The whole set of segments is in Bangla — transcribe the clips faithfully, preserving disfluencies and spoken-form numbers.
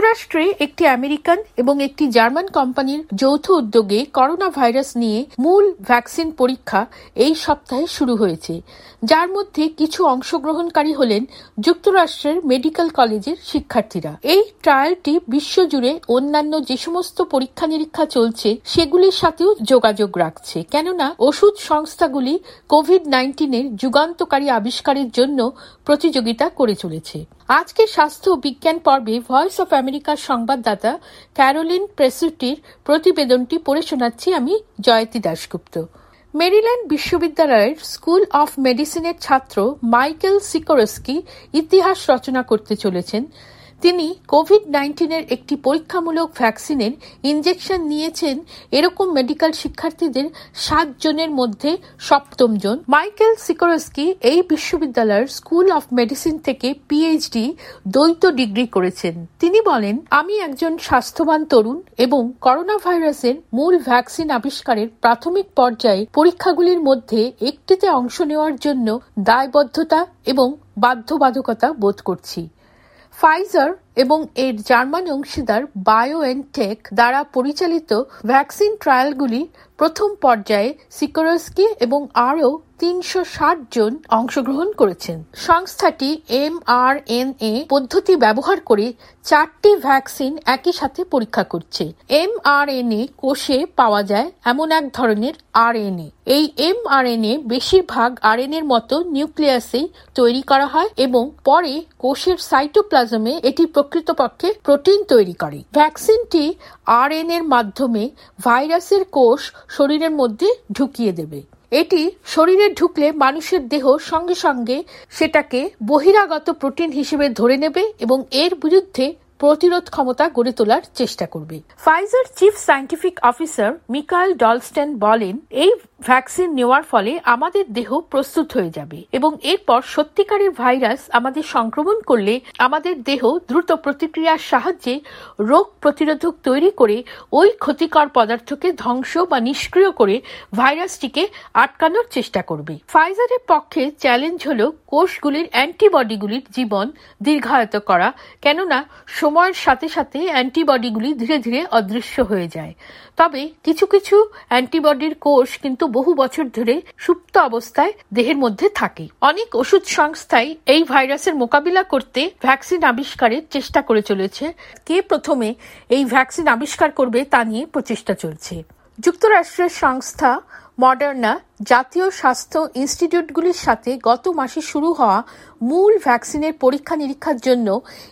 যুক্তরাষ্ট্রে একটি আমেরিকান এবং একটি জার্মান কোম্পানির যৌথ উদ্যোগে করোনা ভাইরাস নিয়ে মূল ভ্যাকসিন পরীক্ষা এই সপ্তাহে শুরু হয়েছে, যার মধ্যে কিছু অংশগ্রহণকারী হলেন যুক্তরাষ্ট্রের মেডিকেল কলেজের শিক্ষার্থীরা। এই ট্রায়ালটি বিশ্বজুড়ে অন্যান্য যে সমস্ত পরীক্ষা নিরীক্ষা চলছে সেগুলির সাথেও যোগাযোগ রাখছে, কেননা ওষুধ সংস্থাগুলি কোভিড নাইন্টিনের যুগান্তকারী আবিষ্কারের জন্য প্রতিযোগিতা করে চলেছে। আজকে স্বাস্থ্য বিজ্ঞান পর্বে ভয়েস অফ আমেরিকার সংবাদদাতা ক্যারোলিন প্রেসুটির প্রতিবেদনটি পড়ে শোনাচ্ছি আমি, জয়তী দাশগুপ্ত। মেরিল্যান্ড বিশ্ববিদ্যালয়ের স্কুল অফ মেডিসিনের ছাত্র মাইকেল সিকোরস্কি ইতিহাস রচনা করতে চলেছেন। তিনি কোভিড নাইন্টিনের একটি পরীক্ষামূলক ভ্যাকসিনের ইনজেকশন নিয়েছেন এরকম মেডিকেল শিক্ষার্থীদের সাত জনের মধ্যে সপ্তম জন। মাইকেল সিকোরস্কি এই বিশ্ববিদ্যালয়ের স্কুল অফ মেডিসিন থেকে পিএইচডি দ্বৈত ডিগ্রি করেছেন। তিনি বলেন, আমি একজন স্বাস্থ্যবান তরুণ এবং করোনা ভাইরাসের মূল ভ্যাকসিন আবিষ্কারের প্রাথমিক পর্যায়ে পরীক্ষাগুলির মধ্যে একটিতে অংশ নেওয়ার জন্য দায়বদ্ধতা এবং বাধ্যবাধকতা বোধ করছি। ফাইজার এবং এর জার্মান অংশীদার বায়োএনটেক দ্বারা পরিচালিত ভ্যাকসিন ট্রায়ালগুলি প্রথম পর্যায়ে সিকোরস্কি এবং আরও তিনশো ষাট জন অংশগ্রহণ করেছেন। সংস্থাটি এমআরএনএ পদ্ধতি ব্যবহার করে চারটি ভ্যাকসিন একই সাথে পরীক্ষা করছে। এমআরএনএ কোষে পাওয়া যায় এমন এক ধরনের আরএনএ। এই এমআরএনএ বেশিরভাগ আরএনএর মতো নিউক্লিয়াসেই তৈরি করা হয় এবং পরে কোষের সাইটোপ্লাজমে এটি প্রকৃতপক্ষে প্রোটিন তৈরি করে। ভ্যাকসিনটি আরএনএর মাধ্যমে ভাইরাসের কোষ শরীরের মধ্যে ঢুকিয়ে দেবে। এটি শরীরে ঢুকলে মানুষের দেহ সঙ্গে সঙ্গে সেটাকে বহিরাগত প্রোটিন হিসেবে ধরে নেবে এবং এর বিরুদ্ধে প্রতিরোধ ক্ষমতা গড়ে তোলার চেষ্টা করবে। Pfizer chief scientific officer Mikael Dolsten বলেন, এই ভ্যাকসিন নেওয়ার ফলে আমাদের দেহ প্রস্তুত হয়ে যাবে এবং এরপর সত্যিকারের ভাইরাস আমাদের সংক্রমণ করলে আমাদের দেহ দ্রুত প্রতিক্রিয়ার সাহায্যে রোগ প্রতিরোধক তৈরি করে ওই ক্ষতিকর পদার্থকে ধ্বংস বা নিষ্ক্রিয় করে ভাইরাসটিকে আটকানোর চেষ্টা করবে। ফাইজারের পক্ষে চ্যালেঞ্জ হল কোষগুলির অ্যান্টিবডিগুলির জীবন দীর্ঘায়িত করা, কেননা সময়ের সাথে সাথে অ্যান্টিবডিগুলি ধীরে ধীরে অদৃশ্য হয়ে যায়। তবে কিছু কিছু অ্যান্টিবডির কোষ কিন্তু বহু বছর ধরে সুপ্ত অবস্থায় দেহের মধ্যে থাকে। অনেক ওষুধ সংস্থাই এই ভাইরাসের মোকাবিলা করতে ভ্যাকসিন আবিষ্কারের চেষ্টা করে চলেছে। কে প্রথমে এই ভ্যাকসিন আবিষ্কার করবে তা নিয়ে প্রচেষ্টা চলছে। যুক্তরাষ্ট্রের সংস্থা মডার্না জাতীয় স্বাস্থ্য ইনস্টিটিউটগুলির সাথে গত মাসে শুরু হওয়া মূল ভ্যাকসিনের পরীক্ষা নিরীক্ষার জন্য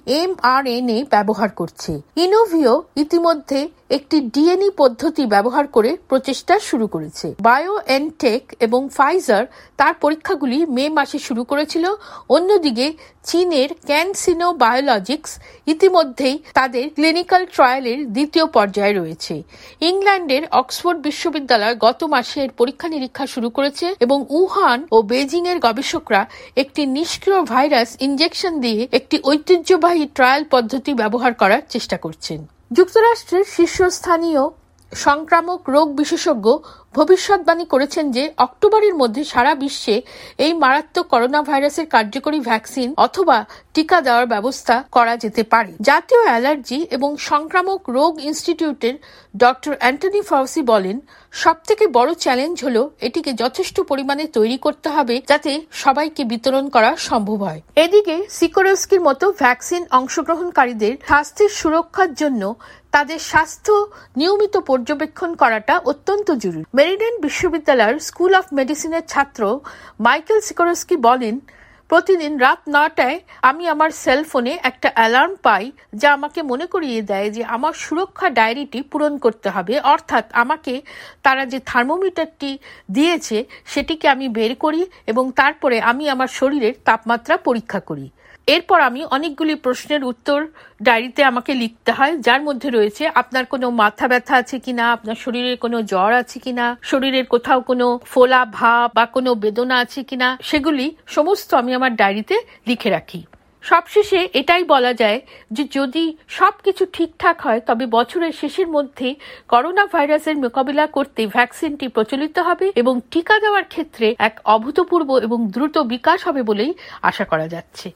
এমআরএনএ ব্যবহার করছে। ইনোভিও ইতিমধ্যে একটি ডিএনএ পদ্ধতি ব্যবহার করে প্রচেষ্টা শুরু করেছে। বায়োএনটেক এবং ফাইজার তার পরীক্ষাগুলি মে মাসে শুরু করেছিল। অন্যদিকে চীনের ক্যানসিনো বায়োলজিক্স ইতিমধ্যেই তাদের ক্লিনিক্যাল ট্রায়ালের দ্বিতীয় পর্যায়ে রয়েছে। ইংল্যান্ডের অক্সফোর্ড বিশ্ববিদ্যালয় গত মাসে এর পরীক্ষা নিরীক্ষা শুরু করেছে এবং উহান ও বেজিং এর গবেষকরা একটি নিষ্ক্রিয় ভাইরাস ইনজেকশন দিয়ে একটি ঐতিহ্যবাহী ট্রায়াল পদ্ধতি ব্যবহার করার চেষ্টা করছেন। যুক্তরাষ্ট্রের শীর্ষস্থানীয় সংক্রামক রোগ বিশেষজ্ঞ ভবিষ্যৎবাণী করেছেন যে অক্টোবরের মধ্যে সারা বিশ্বে এই মারাত্মক করোনা ভাইরাসের কার্যকরী ভ্যাকসিন অথবা টিকা দেওয়ার ব্যবস্থা করা যেতে পারে। জাতীয় অ্যালার্জি এবং সংক্রামক রোগ ইনস্টিটিউটের ডক্টর অ্যান্টনি ফাউসি বলেন, সবথেকে বড় চ্যালেঞ্জ হলো এটিকে যথেষ্ট পরিমাণে তৈরি করতে হবে যাতে সবাইকে বিতরণ করা সম্ভব হয়। এদিকে সিকোরস্কির মতো ভ্যাকসিন অংশগ্রহণকারীদের স্বাস্থ্যের সুরক্ষার জন্য তাদের স্বাস্থ্য নিয়মিত পর্যবেক্ষণ করাটা অত্যন্ত জরুরি। মেরিল্যান্ড বিশ্ববিদ্যালয়ের স্কুল অফ মেডিসিনের ছাত্র মাইকেল সিকোরস্কি বলেন, প্রতিদিন রাত নটায় আমি আমার সেলফোনে একটা অ্যালার্ম পাই যা আমাকে মনে করিয়ে দেয় যে আমার সুরক্ষা ডায়েরিটি পূরণ করতে হবে, অর্থাৎ আমাকে তারা যে থার্মোমিটারটি দিয়েছে সেটিকে আমি বের করি এবং তারপরে আমি আমার শরীরের তাপমাত্রা পরীক্ষা করি। এরপর আমি অনেকগুলি প্রশ্নের উত্তর ডায়েরিতে আমাকে লিখতে হয়, যার মধ্যে রয়েছে আপনার কোনো মাথা ব্যথা আছে কিনা, আপনার শরীরের কোনো জ্বর আছে কিনা, শরীরের কোথাও কোনো ফোলা ভাব বা কোনো বেদনা আছে কিনা, সেগুলি সমস্ত আমি আমার ডায়েরিতে লিখে রাখি। সবশেষে এটাই বলা যায় যে যদি সবকিছু ঠিকঠাক হয় তবে বছরের শেষের মধ্যে করোনা ভাইরাসের মোকাবিলা করতে ভ্যাকসিনটি প্রচলিত হবে এবং টিকা দেওয়ার ক্ষেত্রে এক অভূতপূর্ব এবং দ্রুত বিকাশ হবে বলেই আশা করা যাচ্ছে।